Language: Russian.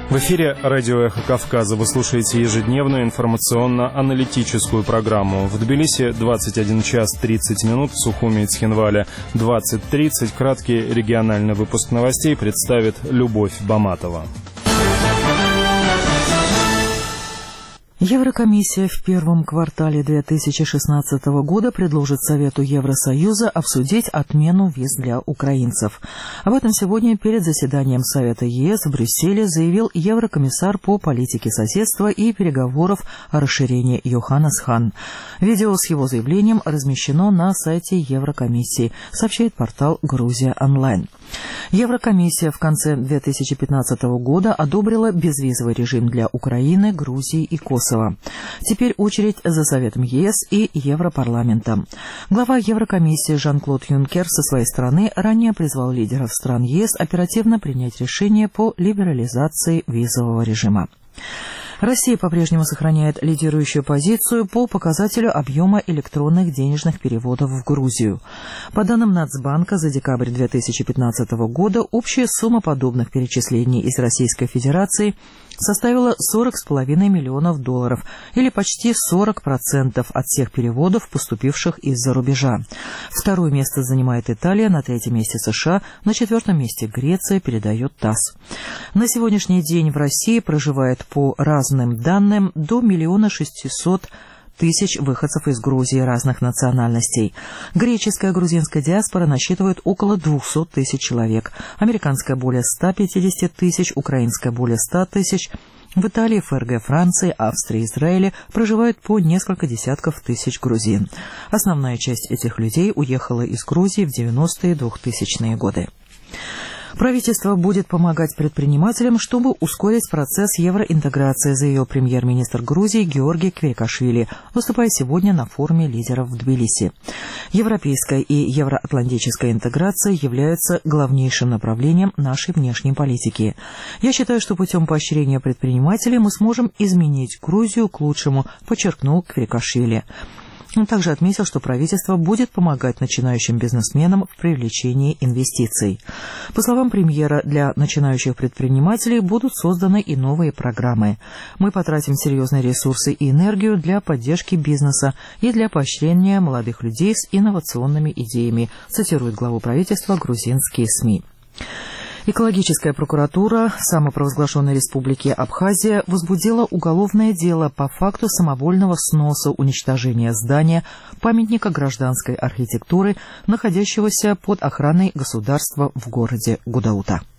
В эфире радио «Эхо Кавказа». Вы слушаете ежедневную информационно-аналитическую программу. В Тбилиси 21 час 30 минут, в Сухуми и Цхинвале 20:30. Краткий региональный выпуск новостей представит Любовь Баматова. Еврокомиссия в первом квартале 2016 года предложит Совету Евросоюза обсудить отмену виз для украинцев. Об этом сегодня перед заседанием Совета ЕС в Брюсселе заявил еврокомиссар по политике соседства и переговоров о расширении Йоханнес Хан. Видео с его заявлением размещено на сайте Еврокомиссии, сообщает портал «Грузия онлайн». Еврокомиссия в конце 2015 года одобрила безвизовый режим для Украины, Грузии и Косово. Теперь очередь за Советом ЕС и Европарламентом. Глава Еврокомиссии Жан-Клод Юнкер со своей стороны ранее призвал лидеров стран ЕС оперативно принять решение по либерализации визового режима. Россия по-прежнему сохраняет лидирующую позицию по показателю объема электронных денежных переводов в Грузию. По данным Нацбанка, за декабрь 2015 года общая сумма подобных перечислений из Российской Федерации составила $40,5 миллионов, или почти 40% от всех переводов, поступивших из-за рубежа. Второе место занимает Италия, на третьем месте США, на четвертом месте Греция, передает ТАСС. На сегодняшний день в России проживает по разным данным до 1 600 000 выходцев из Грузии разных национальностей. Греческая и грузинская диаспора насчитывает около 200 000 человек, американская более 150 000, украинская более 100 000. В Италии, ФРГ, Франции, Австрии и Израиле проживают по несколько десятков тысяч грузин. Основная часть этих людей уехала из Грузии в 90-е и 2000-е годы. Правительство будет помогать предпринимателям, чтобы ускорить процесс евроинтеграции, заявил премьер-министр Грузии Георгий Квикашвили, выступая сегодня на форуме лидеров в Тбилиси. Европейская и евроатлантическая интеграция являются главнейшим направлением нашей внешней политики. Я считаю, что путем поощрения предпринимателей мы сможем изменить Грузию к лучшему, подчеркнул Квикашвили. Он также отметил, что правительство будет помогать начинающим бизнесменам в привлечении инвестиций. По словам премьера, для начинающих предпринимателей будут созданы и новые программы. Мы потратим серьезные ресурсы и энергию для поддержки бизнеса и для поощрения молодых людей с инновационными идеями, цитирует главу правительства грузинские СМИ. Экологическая прокуратура самопровозглашенной республики Абхазия возбудила уголовное дело по факту самовольного сноса уничтожения здания памятника гражданской архитектуры, находящегося под охраной государства в городе Гудаута.